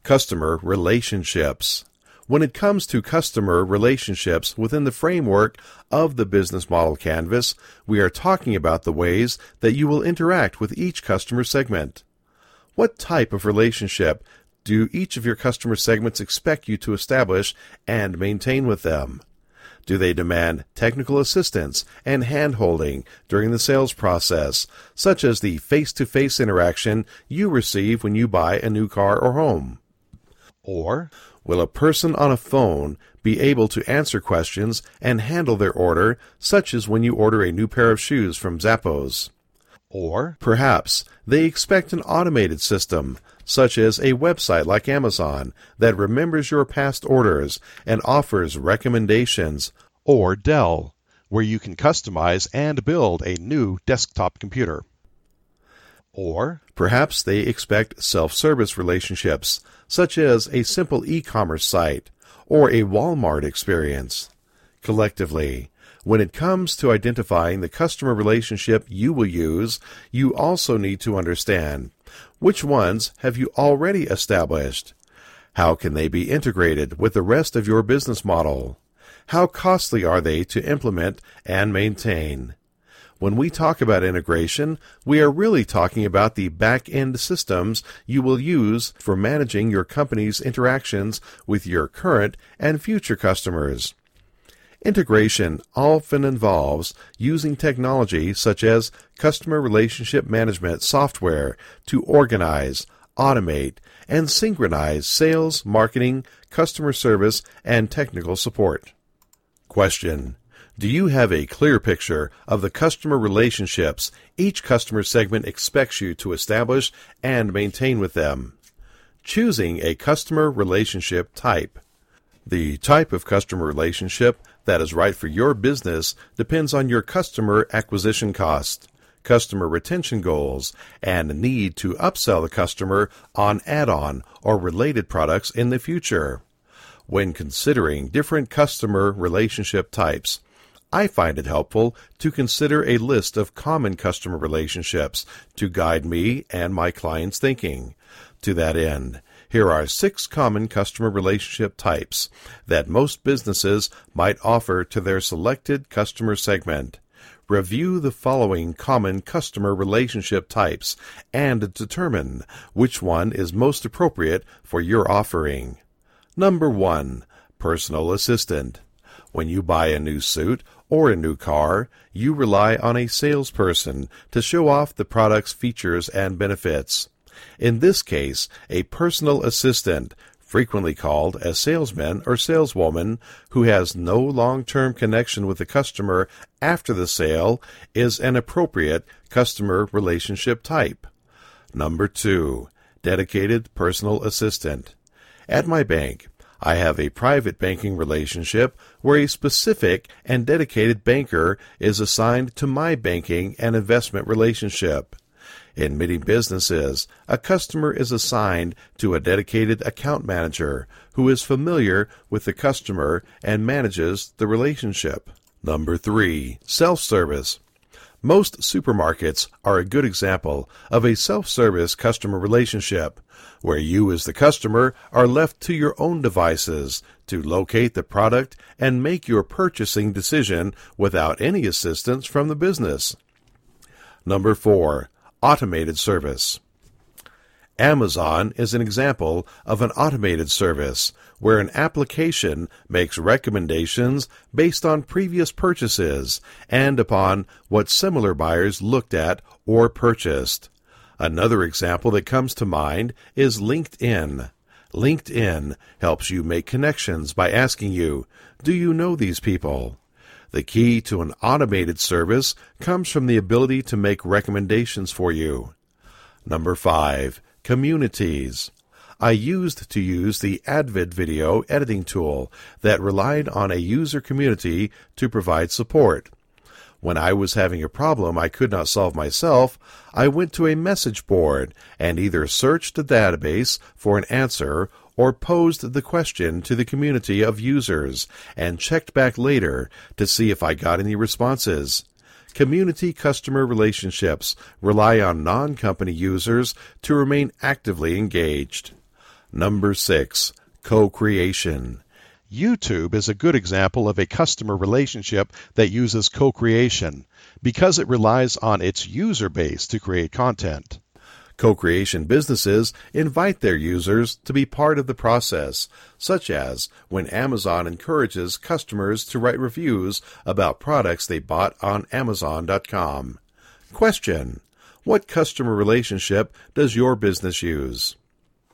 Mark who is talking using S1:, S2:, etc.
S1: Customer relationships. When it comes to customer relationships within the framework of the business model canvas, we are talking about the ways that you will interact with each customer segment. What type of relationship do each of your customer segments expect you to establish and maintain with them? Do they demand technical assistance and hand-holding during the sales process, such as the face-to-face interaction you receive when you buy a new car or home? Or will a person on a phone be able to answer questions and handle their order, such as when you order a new pair of shoes from Zappos? Or perhaps they expect an automated system, such as a website like Amazon, that remembers your past orders and offers recommendations, or Dell, where you can customize and build a new desktop computer. Or perhaps they expect self-service relationships, such as a simple e-commerce site or a Walmart experience. Collectively, when it comes to identifying the customer relationship you will use, you also need to understand which ones have you already established. How can they be integrated with the rest of your business model? How costly are they to implement and maintain? When we talk about integration, we are really talking about the back-end systems you will use for managing your company's interactions with your current and future customers. Integration often involves using technology such as customer relationship management software to organize, automate, and synchronize sales, marketing, customer service, and technical support. Question: do you have a clear picture of the customer relationships each customer segment expects you to establish and maintain with them? Choosing a customer relationship type. The type of customer relationship that is right for your business depends on your customer acquisition cost, customer retention goals, and need to upsell the customer on add-on or related products in the future. When considering different customer relationship types, I find it helpful to consider a list of common customer relationships to guide me and my clients' thinking. To that end, here are 6 common customer relationship types that most businesses might offer to their selected customer segment. Review the following common customer relationship types and determine which one is most appropriate for your offering. Number 1. Personal assistant. When you buy a new suit or a new car, you rely on a salesperson to show off the product's features and benefits. In this case, a personal assistant, frequently called a salesman or saleswoman, who has no long-term connection with the customer after the sale, is an appropriate customer relationship type. Number 2. Dedicated personal assistant. At my bank, I have a private banking relationship where a specific and dedicated banker is assigned to my banking and investment relationship. In many businesses, a customer is assigned to a dedicated account manager who is familiar with the customer and manages the relationship. Number 3. Self-service. Most supermarkets are a good example of a self-service customer relationship, where you as the customer are left to your own devices to locate the product and make your purchasing decision without any assistance from the business. Number 4. Automated service. Amazon is an example of an automated service where an application makes recommendations based on previous purchases and upon what similar buyers looked at or purchased. Another example that comes to mind is LinkedIn. LinkedIn helps you make connections by asking you, do you know these people? The key to an automated service comes from the ability to make recommendations for you. Number 5. Communities. I used to use the Advid video editing tool that relied on a user community to provide support. When I was having a problem I could not solve myself, I went to a message board and either searched the database for an answer or posed the question to the community of users and checked back later to see if I got any responses. Community customer relationships rely on non-company users to remain actively engaged. Number 6. Co-creation.
S2: YouTube is a good example of a customer relationship that uses co-creation because it relies on its user base to create content.
S1: Co-creation businesses invite their users to be part of the process, such as when Amazon encourages customers to write reviews about products they bought on Amazon.com. Question: what customer relationship does your business use?